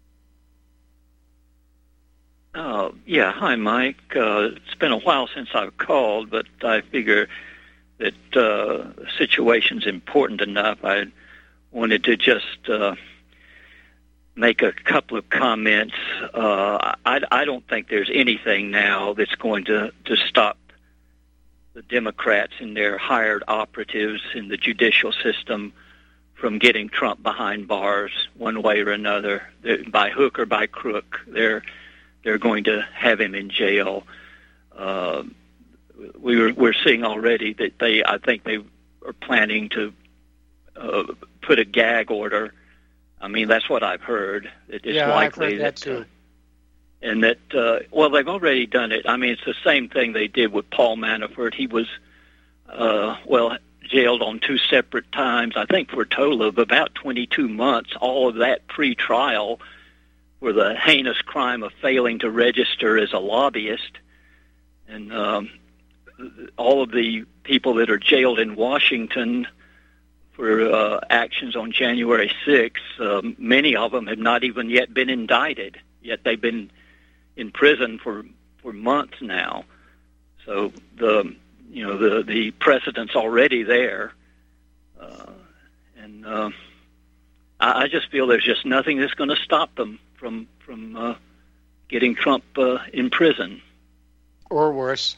Oh, yeah. Hi, Mike. Uh, it's been a while since I've called, but I figure that uh, the situation's important enough. I wanted to just uh, make a couple of comments. Uh, I, I don't think there's anything now that's going to, to stop the Democrats and their hired operatives in the judicial system from getting Trump behind bars one way or another. They're, by hook or by crook. They're they're going to have him in jail. Uh, we were, we're seeing already that they, I think they are planning to uh, put a gag order. I mean, that's what I've heard. It is yeah, likely I've heard that, that too. Uh, and that, uh, well, they've already done it. I mean, it's the same thing they did with Paul Manafort. He was, uh, well, jailed on two separate times, I think for a total of about twenty-two months, all of that pre-trial for the heinous crime of failing to register as a lobbyist. And um, all of the people that are jailed in Washington for uh, actions on January sixth, um, many of them have not even yet been indicted, yet they've been in prison for, for months now. So the you know the the precedent's already there, uh, and uh, I, I just feel there's just nothing that's going to stop them from from uh, getting Trump uh, in prison. Or worse.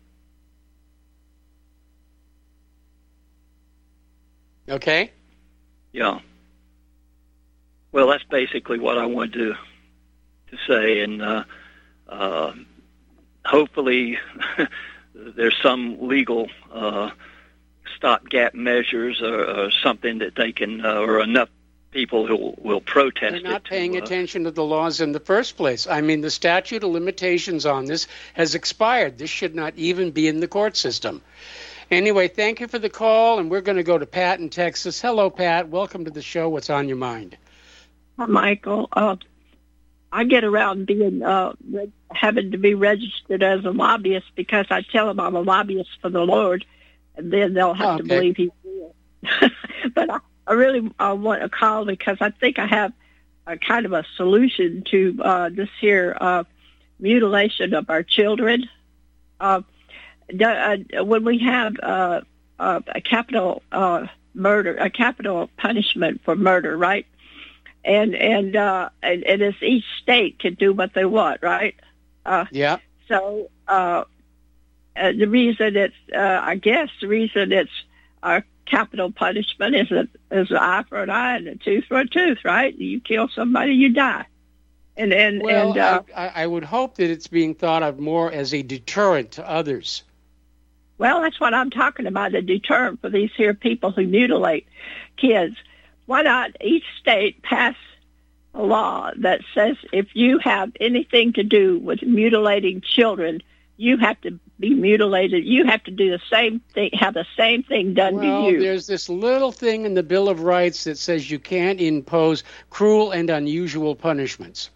Okay. Yeah. Well, that's basically what I wanted to to say, and uh, uh, hopefully there's some legal uh, stopgap measures or, or something that they can, uh, or enough people who will, will protest. They're not it paying to, uh, attention to the laws in the first place. I mean, the statute of limitations on this has expired. This should not even be in the court system. Anyway, thank you for the call, and we're going to go to Pat in Texas. Hello, Pat. Welcome to the show. What's on your mind? Hi, Michael. Uh, I get around being uh, re- having to be registered as a lobbyist because I tell them I'm a lobbyist for the Lord, and then they'll have okay. to believe He's real. But I, I really uh, want to call because I think I have a kind of a solution to uh, this here uh, mutilation of our children. Uh, the, uh, when we have uh, uh, a capital uh, murder, a capital punishment for murder, right? And and, uh, and and it's each state can do what they want, right? Uh, yeah. So uh, uh, the reason it's, uh, I guess, the reason it's our capital punishment is a, is an eye for an eye and a tooth for a tooth, right? You kill somebody, you die. And and well, and uh, I, I would hope that it's being thought of more as a deterrent to others. Well, that's what I'm talking about, a deterrent for these here people who mutilate kids. Why not each state pass a law that says if you have anything to do with mutilating children, you have to be mutilated. You have to do the same thing, have the same thing done well, to you. There's this little thing in the Bill of Rights that says you can't impose cruel and unusual punishments.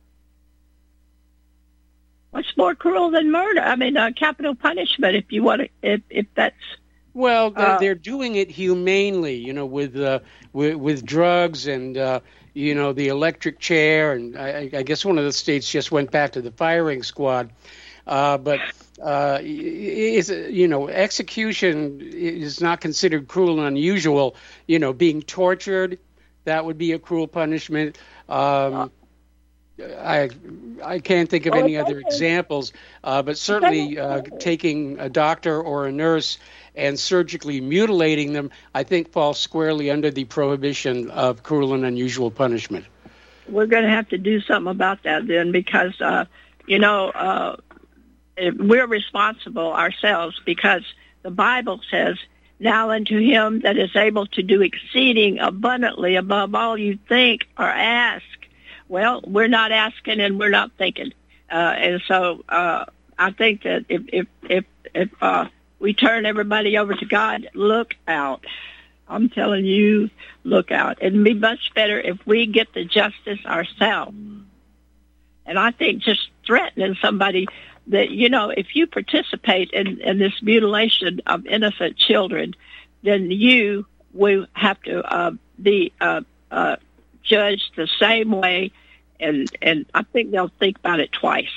What's more cruel than murder? I mean, uh, capital punishment, if you want to, if, if that's... Well, they're, uh, they're doing it humanely, you know, with uh, with, with drugs and, uh, you know, the electric chair. And I, I guess one of the states just went back to the firing squad. Uh, but, uh, is, you know, execution is not considered cruel and unusual. You know, being tortured, that would be a cruel punishment. Um, I I can't think of Well, any it's other okay. examples, uh, but certainly uh, taking a doctor or a nurse and surgically mutilating them, I think falls squarely under the prohibition of cruel and unusual punishment. We're going to have to do something about that then because, uh, you know, uh, if we're responsible ourselves because the Bible says, now unto him that is able to do exceeding abundantly above all you think or ask. Well, we're not asking and we're not thinking. Uh, and so uh, I think that if if if, if uh, we turn everybody over to God, look out. I'm telling you, look out. It'd be much better if we get the justice ourselves. And I think just threatening somebody that, you know, if you participate in, in this mutilation of innocent children, then you will have to uh, be uh, uh, judged the same way, and, and I think they'll think about it twice.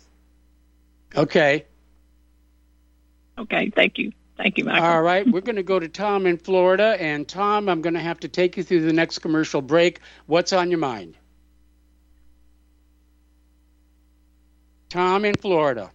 Okay. Okay, thank you. Thank you, Michael. All right, we're going to go to Tom in Florida. And, Tom, I'm going to have to take you through the next commercial break. What's on your mind? Tom in Florida.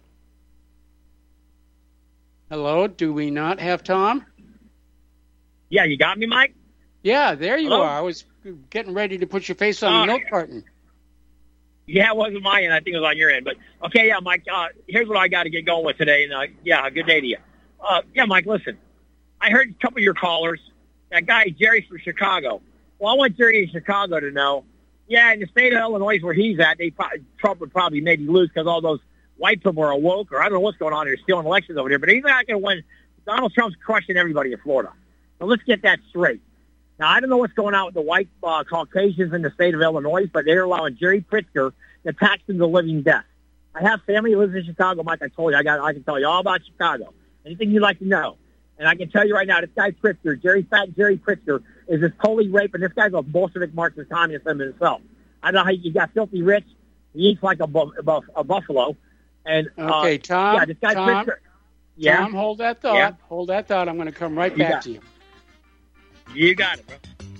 Hello, do we not have Tom? Yeah, you got me, Mike? Yeah, there you Hello? are. I was getting ready to put your face on the Uh, milk carton. Yeah, it wasn't my end. I think it was on your end. But, okay, yeah, Mike, uh, here's what I got to get going with today. And, uh, yeah, good day to you. Uh, yeah, Mike, listen. I heard a couple of your callers. That guy, Jerry from Chicago. Well, I want Jerry in Chicago to know, yeah, in the state of Illinois where he's at, they pro- Trump would probably maybe lose because all those white people are awoke, or I don't know what's going on. They're stealing elections over there. But he's not going to win. Donald Trump's crushing everybody in Florida. So let's get that straight. Now, I don't know what's going on with the white uh, Caucasians in the state of Illinois, but they're allowing Jerry Pritzker to tax them to living death. I have family who lives in Chicago, Mike. I told you, I got. I can tell you all about Chicago. Anything you'd like to know. And I can tell you right now, this guy Pritzker, Jerry Fat Jerry Pritzker, is just totally raping. This guy's a Bolshevik Marxist communist himself. I don't know how you got filthy rich. He eats like a, bu- a, buff- a buffalo. And Okay, uh, Tom, yeah, this guy Tom, Pritzker. Yeah? Tom, hold that thought. Yeah. Hold that thought. I'm going to come right You back got to you. You got it, bro.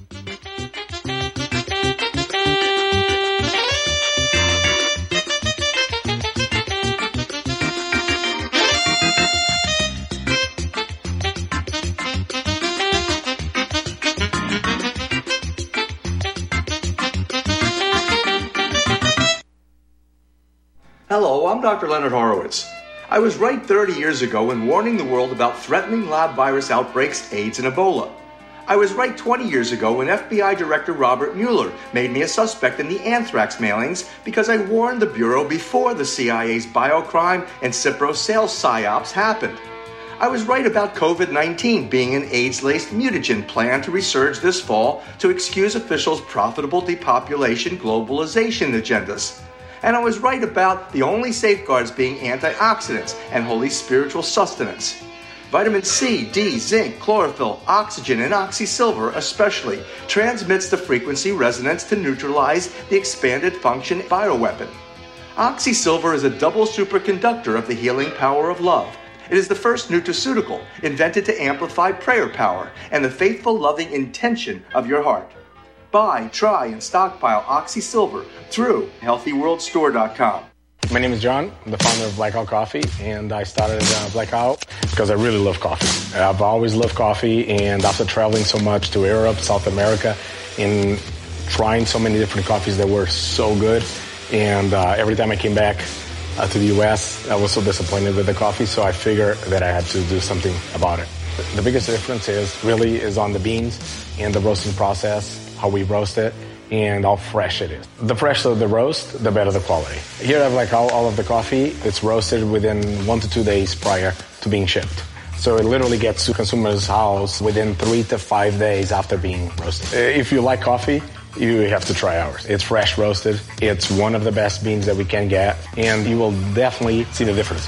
Hello, I'm Doctor Leonard Horowitz. I was right thirty years ago in warning the world about threatening lab virus outbreaks, AIDS, and Ebola. I was right twenty years ago when F B I Director Robert Mueller made me a suspect in the anthrax mailings because I warned the Bureau before the C I A's biocrime and Cipro sales psyops happened. I was right about COVID nineteen being an AIDS-laced mutagen planned to resurge this fall to excuse officials' profitable depopulation globalization agendas. And I was right about the only safeguards being antioxidants and holy spiritual sustenance. Vitamin C, D, zinc, chlorophyll, oxygen, and oxysilver especially transmits the frequency resonance to neutralize the expanded function bioweapon. Oxysilver is a double superconductor of the healing power of love. It is the first nutraceutical invented to amplify prayer power and the faithful loving intention of your heart. Buy, try, and stockpile Oxysilver through healthy world store dot com. My name is John. I'm the founder of Blackout Coffee, and I started uh, Blackout because I really love coffee. I've always loved coffee, and after traveling so much to Europe, South America, and trying so many different coffees that were so good, and uh, every time I came back uh, to the U S, I was so disappointed with the coffee, so I figured that I had to do something about it. The biggest difference is really is on the beans and the roasting process, how we roast it, and how fresh it is. The fresher the roast, the better the quality. Here I have like all, all of the coffee. It's roasted within one to two days prior to being shipped. So it literally gets to consumers' house within three to five days after being roasted. If you like coffee, you have to try ours. It's fresh roasted. It's one of the best beans that we can get, and you will definitely see the difference.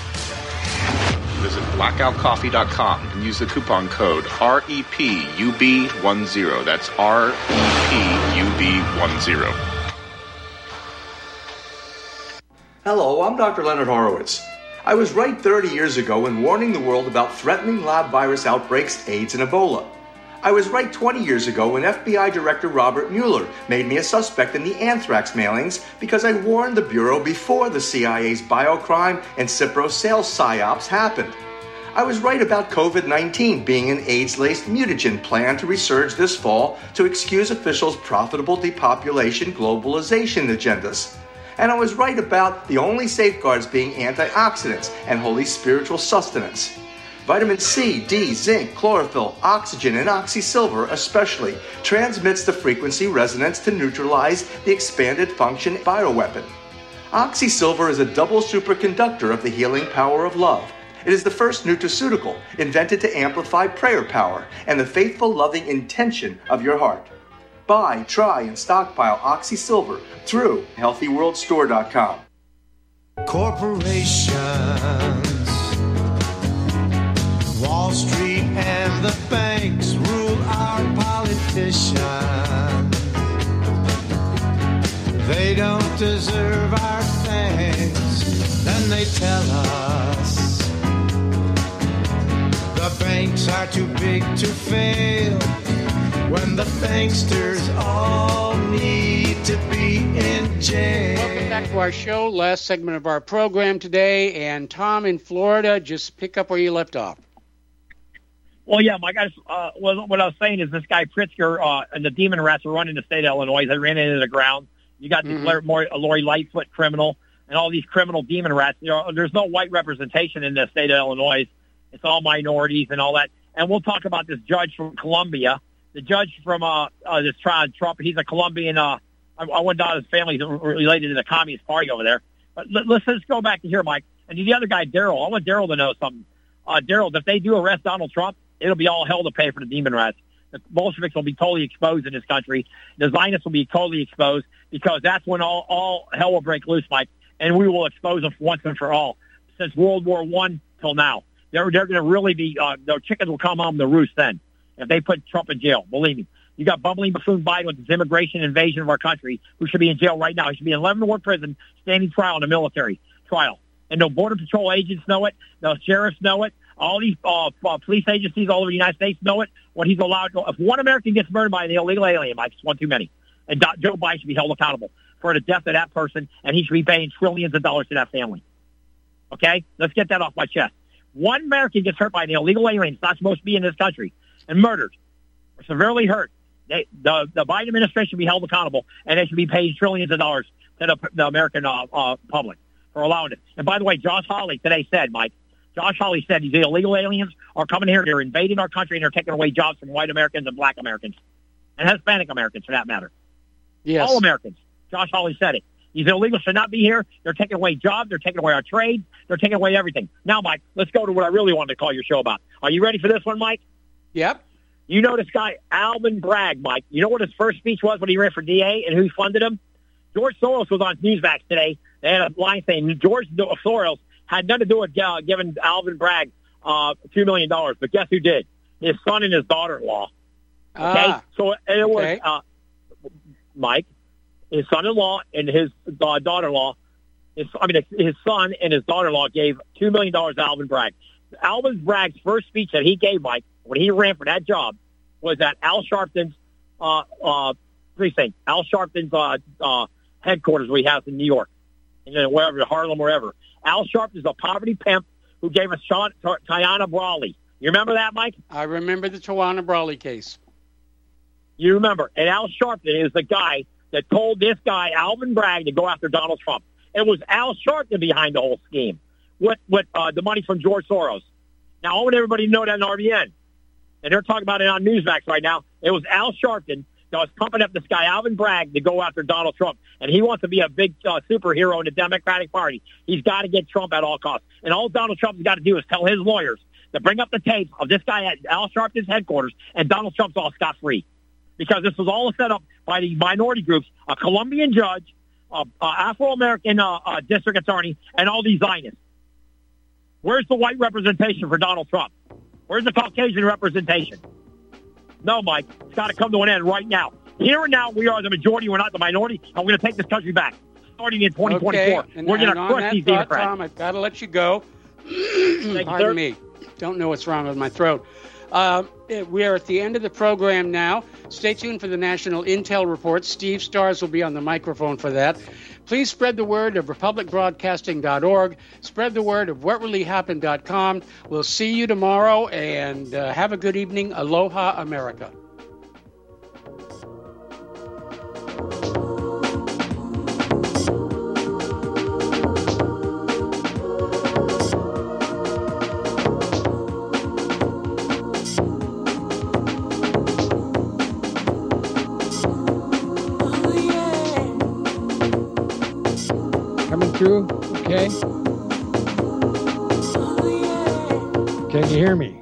Visit blackout coffee dot com and use the coupon code R E P U B ten. That's R E P U B ten. Hello, I'm Doctor Leonard Horowitz. I was right thirty years ago in warning the world about threatening lab virus outbreaks, AIDS, and Ebola. I was right twenty years ago when F B I Director Robert Mueller made me a suspect in the anthrax mailings because I warned the Bureau before the C I A's biocrime and Cipro sales psyops happened. I was right about COVID nineteen being an AIDS-laced mutagen planned to resurge this fall to excuse officials' profitable depopulation globalization agendas. And I was right about the only safeguards being antioxidants and holy spiritual sustenance. Vitamin C, D, zinc, chlorophyll, oxygen, and oxysilver especially transmits the frequency resonance to neutralize the expanded function bioweapon. Oxysilver is a double superconductor of the healing power of love. It is the first nutraceutical invented to amplify prayer power and the faithful loving intention of your heart. Buy, try, and stockpile Oxysilver through healthy world store dot com. Corporations, Wall Street and the banks rule our politicians. They don't deserve our thanks, then they tell us the banks are too big to fail, when the banksters all need to be in jail. Welcome back to our show, last segment of our program today, and Tom in Florida, just pick up where you left off. Well, yeah, my guys, uh, what, what I was saying is this guy Pritzker uh, and the demon rats were running the state of Illinois. They ran into the ground. You got Mm-hmm. the mm-hmm. Lori Lightfoot criminal and all these criminal demon rats. You know, there's no white representation in the state of Illinois. It's all minorities and all that. And we'll talk about this judge from Colombia, the judge from uh, uh this trial Trump. He's a Colombian. Uh, I, I went down to his family related to the Communist Party over there. But let, let's just go back to here, Mike. And the other guy, Daryl. I want Daryl to know something. Uh, Daryl, if they do arrest Donald Trump, it'll be all hell to pay for the demon rats. The Bolsheviks will be totally exposed in this country. The Zionists will be totally exposed because that's when all, all hell will break loose, Mike. And we will expose them once and for all. Since World War One till now, they're they're going to really be. Uh, their chickens will come home to roost then if they put Trump in jail. Believe me. You got bumbling buffoon Biden with his immigration invasion of our country, who should be in jail right now. He should be in eleven-ward prison, standing trial in a military trial. And no Border Patrol agents know it. No sheriffs know it. All these uh, uh, police agencies all over the United States know it. What he's allowed to. If one American gets murdered by an illegal alien, Mike, it's one too many. And Do- Joe Biden should be held accountable for the death of that person, and he should be paying trillions of dollars to that family. Okay? Let's get that off my chest. One American gets hurt by an illegal alien. It's not supposed to be in this country. And murdered. Or severely hurt. They, the, the Biden administration should be held accountable, and they should be paying trillions of dollars to the, the American uh, uh, public for allowing it. And by the way, Josh Hawley today said, Mike, Josh Hawley said these illegal aliens are coming here, they're invading our country, and they're taking away jobs from white Americans and black Americans, and Hispanic Americans, for that matter. Yes. All Americans. Josh Hawley said it. These illegals should not be here. They're taking away jobs. They're taking away our trade. They're taking away everything. Now, Mike, let's go to what I really wanted to call your show about. Are you ready for this one, Mike? Yep. You know this guy, Alvin Bragg, Mike. You know what his first speech was when he ran for D A and who funded him? George Soros was on Newsmax today. They had a line saying George Soros had nothing to do with uh, giving Alvin Bragg uh, two million dollars. But guess who did? His son and his daughter-in-law. Okay? Ah, so it was, okay. uh, Mike, his son-in-law and his uh, daughter-in-law, his, I mean, his son and his daughter-in-law gave two million dollars to Alvin Bragg. Alvin Bragg's first speech that he gave, Mike, when he ran for that job, was at Al Sharpton's uh, uh, precinct, Al Sharpton's uh, uh, headquarters where he has in New York, and then wherever, Harlem, wherever. Al Sharpton is a poverty pimp who gave us Sean, Tiana Brawley. You remember that, Mike? I remember the Tawana Brawley case. You remember. And Al Sharpton is the guy that told this guy, Alvin Bragg, to go after Donald Trump. It was Al Sharpton behind the whole scheme with, with uh, the money from George Soros. Now, I want everybody to know that in R B N. And they're talking about it on Newsmax right now. It was Al Sharpton that was pumping up this guy, Alvin Bragg, to go after Donald Trump. And he wants to be a big uh, superhero in the Democratic Party. He's got to get Trump at all costs. And all Donald Trump's got to do is tell his lawyers to bring up the tape of this guy at Al Sharpton's headquarters, and Donald Trump's all scot-free. Because this was all set up by the minority groups, a Colombian judge, a, a Afro-American uh, uh, district attorney, and all these Zionists. Where's the white representation for Donald Trump? Where's the Caucasian representation? No, Mike. It's got to come to an end right now. Here and now, we are the majority. We're not the minority. And we're going to take this country back. Starting in twenty twenty-four. Okay. And, we're going to and crush these thought, Democrats. Tom, I've got to let you go. Thank Pardon you, me. Don't know what's wrong with my throat. Uh, we are at the end of the program now. Stay tuned for the National Intel Report. Steve Stars will be on the microphone for that. Please spread the word of republic broadcasting dot org. Spread the word of what really happened dot com. We'll see you tomorrow, and uh, have a good evening. Aloha, America. Through? Okay. Can you hear me?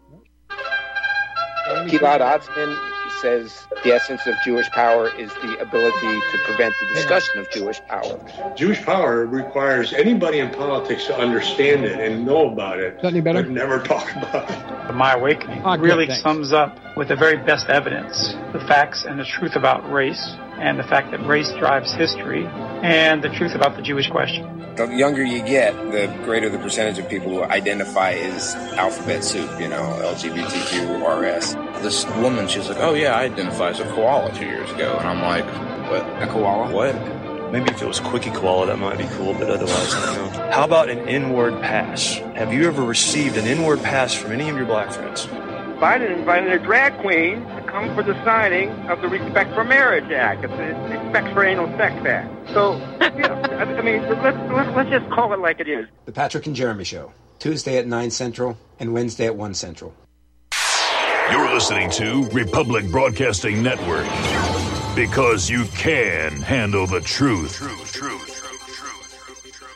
Gilad Atzmon says the essence of Jewish power is the ability to prevent the discussion of Jewish power. Jewish power requires anybody in politics to understand it and know about it, any better? but never talk about it. My Awakening Oh, good, really thanks. sums up with the very best evidence the facts and the truth about race, and the fact that race drives history, and the truth about the Jewish question. The younger you get, the greater the percentage of people who identify as alphabet soup, you know, L G B T Q, R S. This woman, she was like, oh yeah, I identify as a koala two years ago. And I'm like, what? A koala? What? Maybe if it was Quickie Koala, that might be cool, but otherwise, I don't know. How about an inward pass? Have you ever received an inward pass from any of your black friends? Biden invited a drag queen to come for the signing of the Respect for Marriage Act. It's the Respect for Anal Sex Act. So, you know, I, I mean, let's, let's, let's just call it like it is. The Patrick and Jeremy Show, Tuesday at nine Central and Wednesday at one Central. You're listening to Republic Broadcasting Network, because you can handle the truth. Truth, truth.